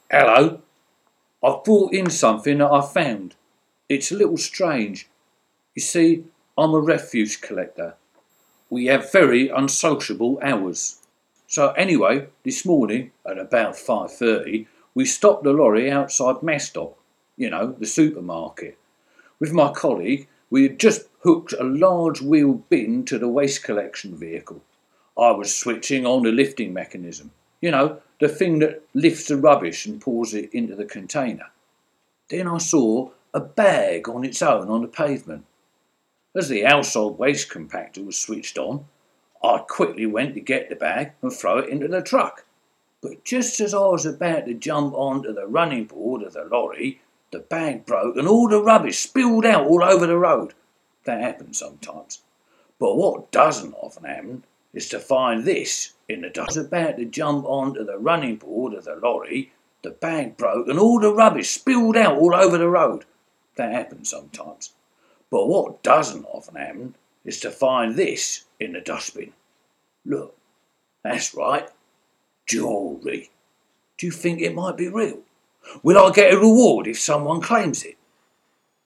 Hello. I've brought in something that I found. It's a little strange. You see, I'm a refuse collector. We have very unsociable hours. So anyway, this morning at about 5:30, we stopped the lorry outside Mastock, the supermarket. With my colleague, we had just hooked a large wheel bin to the waste collection vehicle. I was switching on the lifting mechanism, the thing that lifts the rubbish and pours it into the container. Then I saw a bag on its own on the pavement. As the household waste compactor was switched on, I quickly went to get the bag and throw it into the truck. But just as I was about to jump onto the running board of the lorry, the bag broke and all the rubbish spilled out all over the road. That happens sometimes. But what doesn't often happen is to find this in the dust. I was about to jump onto the running board of the lorry, the bag broke and all the rubbish spilled out all over the road. That happens sometimes. But what doesn't often happen is to find this in the dustbin. Look, that's right, jewellery. Do you think it might be real? Will I get a reward if someone claims it?